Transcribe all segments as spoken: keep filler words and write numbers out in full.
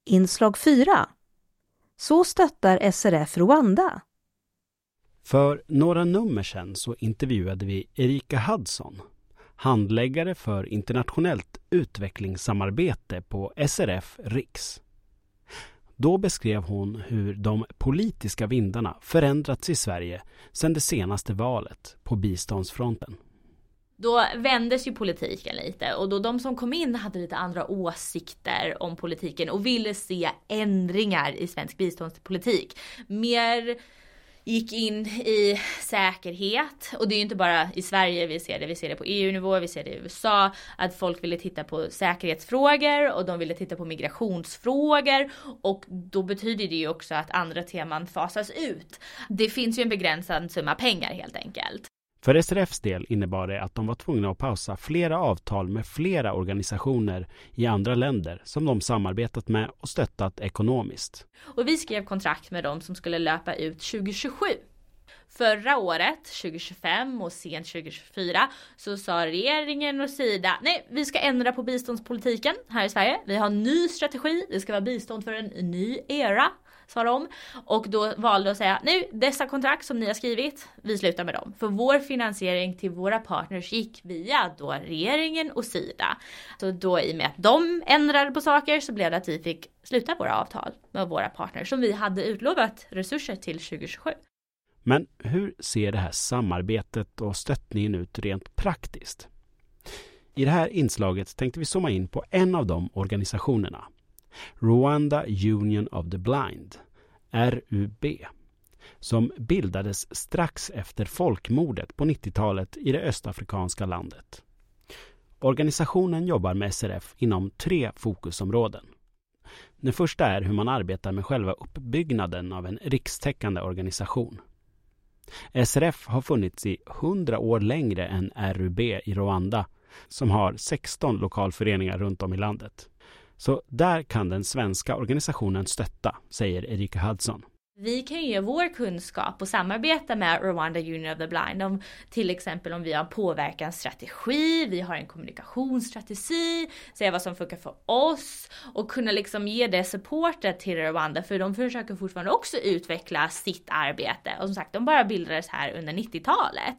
Inslag fyra. Så stöttar S R F Rwanda. För några nummer sedan så intervjuade vi Erika Hudson, handläggare för internationellt utvecklingssamarbete på S R F Riks. Då beskrev hon hur de politiska vindarna förändrats i Sverige sedan det senaste valet på biståndsfronten. Då vändes ju politiken lite och då de som kom in hade lite andra åsikter om politiken och ville se ändringar i svensk biståndspolitik. Mer gick in i säkerhet, och det är ju inte bara i Sverige vi ser det, vi ser det på E U-nivå, vi ser det i U S A, att folk ville titta på säkerhetsfrågor och de ville titta på migrationsfrågor, och då betyder det ju också att andra teman fasas ut. Det finns ju en begränsad summa pengar helt enkelt. För S R F:s del innebar det att de var tvungna att pausa flera avtal med flera organisationer i andra länder som de samarbetat med och stöttat ekonomiskt. Och vi skrev kontrakt med dem som skulle löpa ut tjugo tjugosju. Förra året, tjugo tjugofem och sent tjugo tjugofyra, så sa regeringen och Sida, nej, vi ska ändra på biståndspolitiken här i Sverige. Vi har en ny strategi, det ska vara bistånd för en ny era, sa de. Och då valde de att säga, nu, dessa kontrakt som ni har skrivit, vi slutar med dem. För vår finansiering till våra partners gick via då regeringen och Sida. Så då i och med att de ändrade på saker så blev det att vi fick sluta våra avtal med våra partners som vi hade utlovat resurser till tjugo tjugosju. Men hur ser det här samarbetet och stöttningen ut rent praktiskt? I det här inslaget tänkte vi zooma in på en av de organisationerna. Rwanda Union of the Blind, R U B, som bildades strax efter folkmordet på nittiotalet i det östafrikanska landet. Organisationen jobbar med S R F inom tre fokusområden. Det första är hur man arbetar med själva uppbyggnaden av en rikstäckande organisation. S R F har funnits i hundra år längre än R U B i Rwanda, som har sexton lokalföreningar runt om i landet. Så där kan den svenska organisationen stötta, säger Erika Hudson. Vi kan ge vår kunskap och samarbeta med Rwanda Union of the Blind. Om, till exempel om vi har en påverkansstrategi, vi har en kommunikationsstrategi, säga vad som funkar för oss och kunna liksom ge det supportet till Rwanda, för de försöker fortfarande också utveckla sitt arbete. Och som sagt, de bara bildades här under nittiotalet.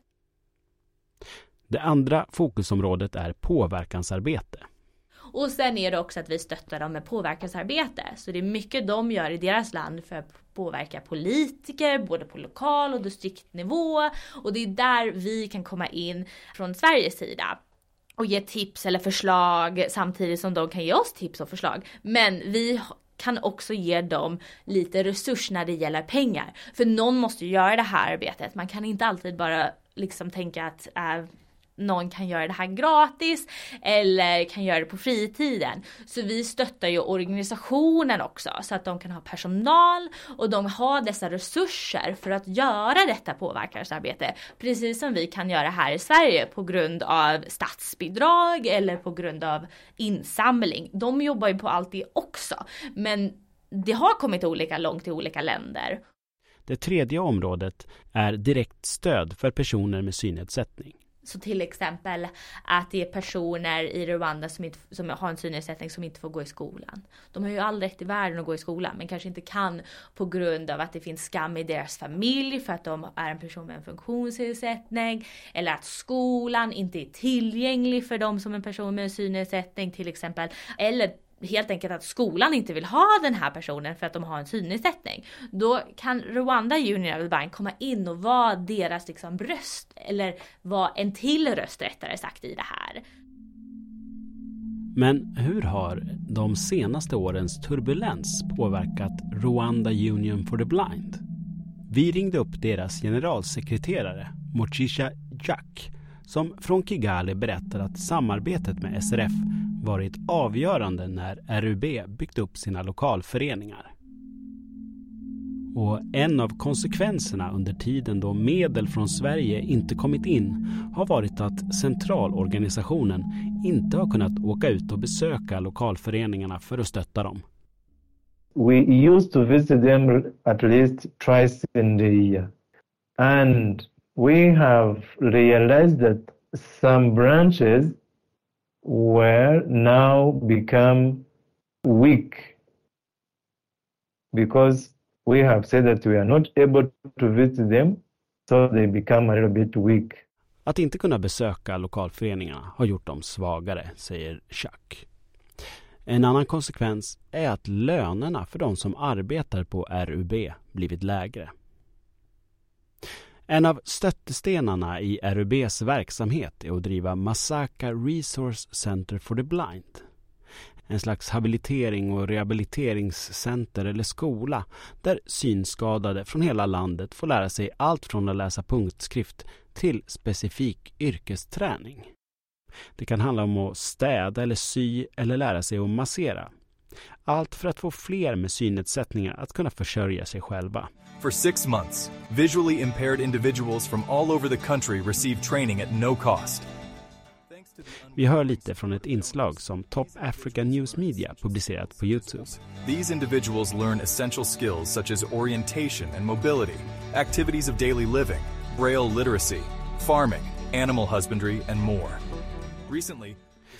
Det andra fokusområdet är påverkansarbete. Och sen är det också att vi stöttar dem med påverkansarbete. Så det är mycket de gör i deras land för att påverka politiker, både på lokal och distriktnivå. Och det är där vi kan komma in från Sveriges sida och ge tips eller förslag samtidigt som de kan ge oss tips och förslag. Men vi kan också ge dem lite resurs när det gäller pengar. För någon måste ju göra det här arbetet. Man kan inte alltid bara liksom tänka att äh, någon kan göra det här gratis eller kan göra det på fritiden. Så vi stöttar ju organisationen också så att de kan ha personal och de har dessa resurser för att göra detta påverkansarbete. Precis som vi kan göra här i Sverige på grund av statsbidrag eller på grund av insamling. De jobbar ju på allt det också. Men det har kommit olika långt i olika länder. Det tredje området är direkt stöd för personer med synnedsättning. Så till exempel att det är personer i Rwanda som, inte, som har en synnedsättning som inte får gå i skolan. De har ju all rätt i världen att gå i skolan men kanske inte kan på grund av att det finns skam i deras familj för att de är en person med en funktionsnedsättning. Eller att skolan inte är tillgänglig för dem som en person med en synnedsättning till exempel. Eller helt enkelt att skolan inte vill ha den här personen för att de har en synnedsättning. Då kan Rwanda Union of the Blind komma in och vara deras liksom röst, eller vara en till röst rättare sagt i det här. Men hur har de senaste årens turbulens påverkat Rwanda Union for the Blind? Vi ringde upp deras generalsekreterare Mochisha Jack, som från Kigali berättar att samarbetet med S R F varit avgörande när R U B byggt upp sina lokalföreningar. Och en av konsekvenserna under tiden då medel från Sverige inte kommit in har varit att centralorganisationen inte har kunnat åka ut och besöka lokalföreningarna för att stötta dem. We used to visit them at least twice in the year. And we have realized that some branches were now become weak because we have said that we are not able to visit them, so they become a little bit weak. Att inte kunna besöka lokalföreningarna har gjort dem svagare, säger Chuck. En annan konsekvens är att lönerna för de som arbetar på R U B blivit lägre. En av stöttestenarna i R U B:s verksamhet är att driva Masaka Resource Center for the Blind. En slags habilitering- och rehabiliteringscenter eller skola där synskadade från hela landet får lära sig allt från att läsa punktskrift till specifik yrkesträning. Det kan handla om att städa eller sy eller lära sig att massera. Allt för att få fler med synnedsättningar att kunna försörja sig själva. For six months, visually impaired individuals from all over the country receive training at no cost. Vi hör lite från ett inslag som Top Africa News Media publicerat på YouTube. These individuals learn essential skills such as orientation and mobility, activities of daily living, braille literacy, farming, animal husbandry and more. Recently,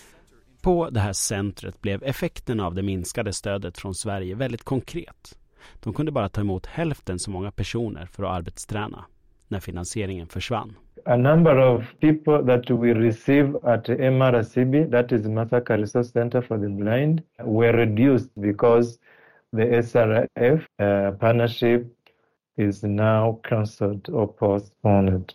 på det här centret blev effekten av det minskade stödet från Sverige väldigt konkret. De kunde bara ta emot hälften så många personer för att arbetsträna när finansieringen försvann. A number of people that we receive at M R C B, that is Masaka Resource Center for the Blind, were reduced because the S R F uh, partnership is now cancelled or postponed.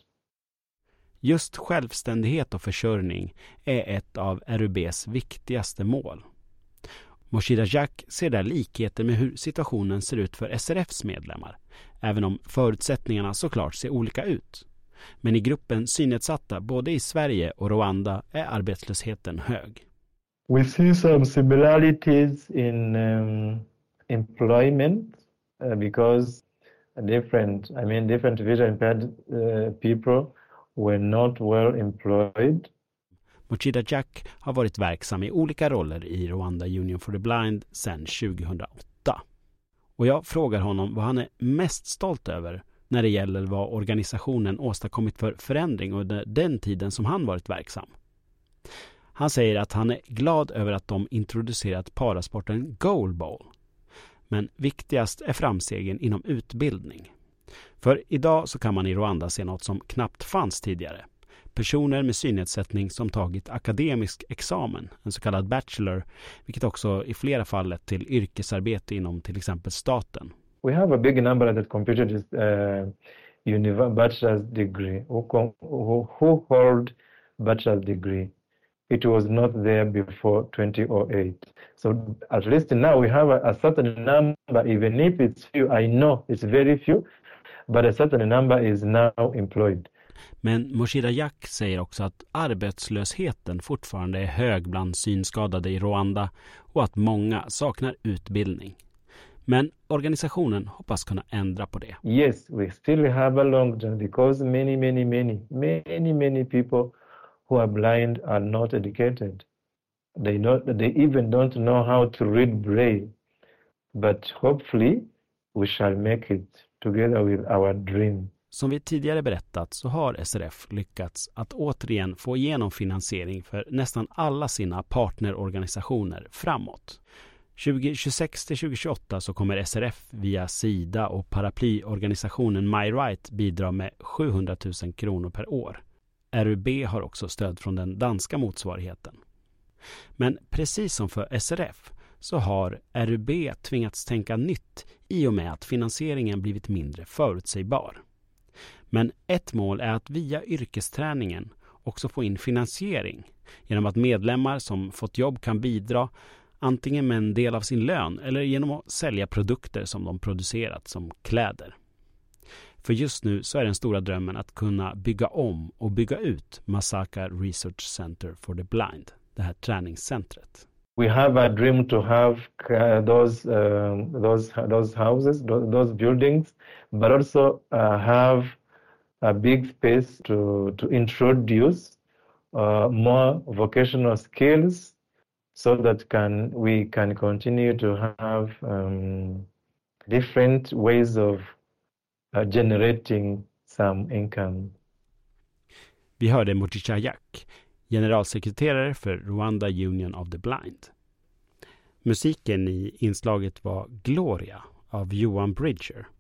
Just självständighet och försörjning är ett av R U B:s viktigaste mål. Moshida Jack ser där likheter med hur situationen ser ut för S R F:s medlemmar, även om förutsättningarna såklart ser olika ut. Men i gruppen synnedsatta både i Sverige och Rwanda är arbetslösheten hög. We see some similarities in um, employment uh, because different, I mean, different visually impaired uh, people were not well employed. Mochida Jack har varit verksam i olika roller i Rwanda Union for the Blind sedan tjugohundraåtta. Och jag frågar honom vad han är mest stolt över när det gäller vad organisationen åstadkommit för förändring under den tiden som han varit verksam. Han säger att han är glad över att de introducerat parasporten goalball. Men viktigast är framstegen inom utbildning. För idag så kan man i Rwanda se något som knappt fanns tidigare. Personer med synnedsättning som tagit akademisk examen, en så kallad bachelor, vilket också i flera fall lett till yrkesarbete inom till exempel staten. We have a big number that completed this uh, univ- bachelor's degree, who, com- who, who hold bachelor's degree. It was not there before twenty oh eight. So at least now we have a, a certain number, even if it's few, I know it's very few, but a certain number is now employed. Men Moshida Jack säger också att arbetslösheten fortfarande är hög bland synskadade i Rwanda och att många saknar utbildning. Men organisationen hoppas kunna ändra på det. Yes, we still have a long journey because many, many, many, many, many people who are blind are not educated. They not, they even don't know how to read Braille. But hopefully we shall make it together with our dream. Som vi tidigare berättat så har S R F lyckats att återigen få igenom finansiering för nästan alla sina partnerorganisationer framåt. tjugohundratjugosex till tjugohundratjugoåtta så kommer S R F via SIDA och paraplyorganisationen My Right bidra med sjuhundratusen kronor per år. R U B har också stöd från den danska motsvarigheten. Men precis som för S R F så har R U B tvingats tänka nytt i och med att finansieringen blivit mindre förutsägbar. Men ett mål är att via yrkesträningen också få in finansiering genom att medlemmar som fått jobb kan bidra antingen med en del av sin lön eller genom att sälja produkter som de producerat som kläder. För just nu så är den stora drömmen att kunna bygga om och bygga ut Masaka Research Center for the Blind, det här träningscentret. We have a dream to have uh, those, uh, those, those houses, those, those buildings, but also uh, have a big space to, to introduce uh, more vocational skills so that can we can continue to have um, different ways of uh, generating some income. Vi hörde Mochida Jack, generalsekreterare för Rwanda Union of the Blind. Musiken i inslaget var Gloria av Johan Bridger.